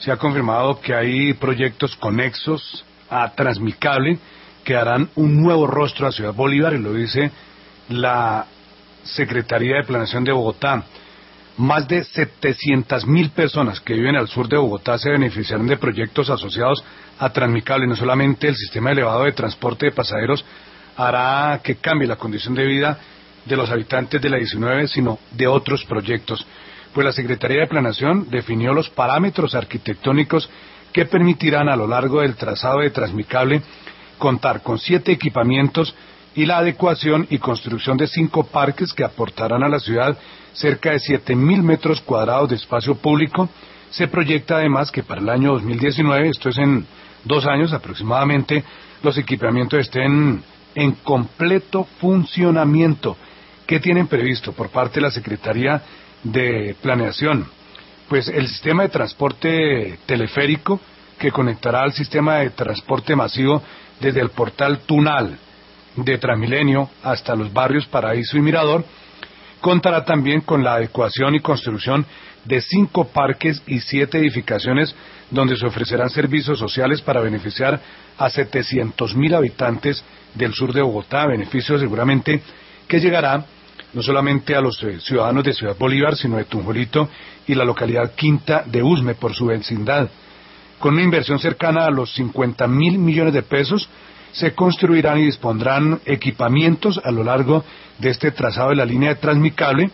se ha confirmado que hay proyectos conexos a Transmicable que darán un nuevo rostro a Ciudad Bolívar, y lo dice la Secretaría de Planeación de Bogotá. Más de 700.000 personas que viven al sur de Bogotá se beneficiarán de proyectos asociados a Transmicable. No solamente el sistema elevado de transporte de pasajeros hará que cambie la condición de vida de los habitantes de la 19, sino de otros proyectos. Pues la Secretaría de Planeación definió los parámetros arquitectónicos que permitirán a lo largo del trazado de Transmicable contar con 7 equipamientos y la adecuación y construcción de 5 parques que aportarán a la ciudad cerca de 7.000 metros cuadrados de espacio público. Se proyecta además que para el año 2019, esto es en 2 años aproximadamente, los equipamientos estén en completo funcionamiento. ¿Qué tienen previsto por parte de la Secretaría de Planeación? Pues el sistema de transporte teleférico que conectará al sistema de transporte masivo desde el portal Tunal de Transmilenio hasta los barrios Paraíso y Mirador. Contará también con la adecuación y construcción de 5 parques y 7 edificaciones donde se ofrecerán servicios sociales para beneficiar a 700.000 habitantes del sur de Bogotá, beneficio seguramente que llegará no solamente a los ciudadanos de Ciudad Bolívar, sino de Tunjuelito y la localidad Quinta de Usme por su vecindad. Con una inversión cercana a los 50.000 millones de pesos, se construirán y dispondrán equipamientos a lo largo de este trazado de la línea de Transmicable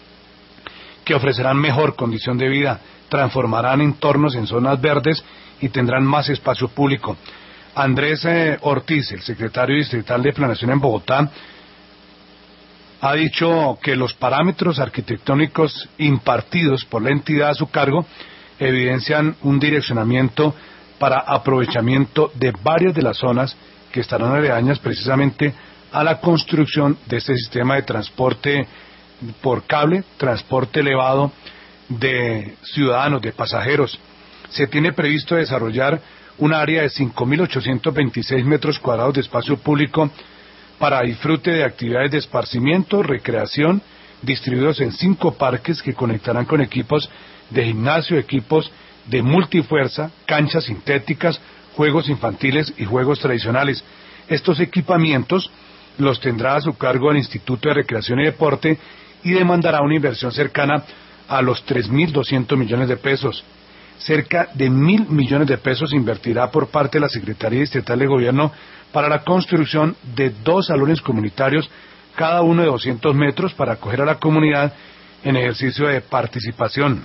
que ofrecerán mejor condición de vida, transformarán entornos en zonas verdes y tendrán más espacio público. Andrés Ortiz, el secretario distrital de Planeación en Bogotá, ha dicho que los parámetros arquitectónicos impartidos por la entidad a su cargo evidencian un direccionamiento para aprovechamiento de varias de las zonas que estarán aledañas precisamente a la construcción de este sistema de transporte por cable, transporte elevado de ciudadanos, de pasajeros. Se tiene previsto desarrollar un área de 5.826 metros cuadrados de espacio público para disfrute de actividades de esparcimiento, recreación, distribuidos en 5 parques que conectarán con equipos de gimnasio, equipos de multifuerza, canchas sintéticas, juegos infantiles y juegos tradicionales. Estos equipamientos los tendrá a su cargo el Instituto de Recreación y Deporte y demandará una inversión cercana a los 3.200 millones de pesos. Cerca de 1.000 millones de pesos invertirá por parte de la Secretaría Distrital de Gobierno para la construcción de 2 salones comunitarios, cada uno de 200 metros, para acoger a la comunidad en ejercicio de participación.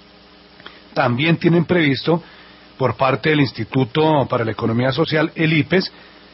También tienen previsto, por parte del Instituto para la Economía Social, el IPES,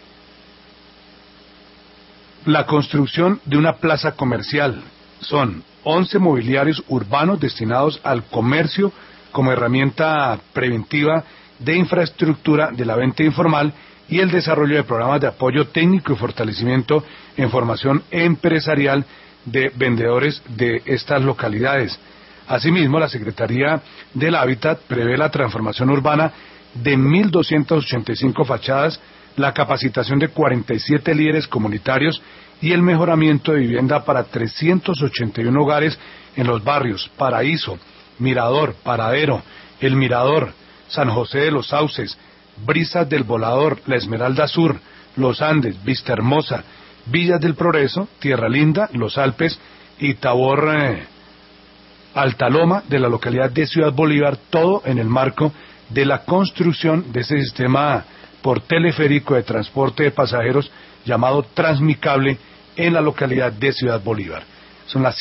la construcción de una plaza comercial. Son 11 mobiliarios urbanos destinados al comercio como herramienta preventiva de infraestructura de la venta informal y el desarrollo de programas de apoyo técnico y fortalecimiento en formación empresarial de vendedores de estas localidades. Asimismo, la Secretaría del Hábitat prevé la transformación urbana de 1.285 fachadas, la capacitación de 47 líderes comunitarios y el mejoramiento de vivienda para 381 hogares en los barrios Paraíso, Mirador, Paradero, El Mirador, San José de los Sauces, Brisas del Volador, La Esmeralda Sur, Los Andes, Vista Hermosa, Villas del Progreso, Tierra Linda, Los Alpes y Tabor Altaloma de la localidad de Ciudad Bolívar, todo en el marco de la construcción de ese sistema por teleférico de transporte de pasajeros llamado Transmicable en la localidad de Ciudad Bolívar. Son las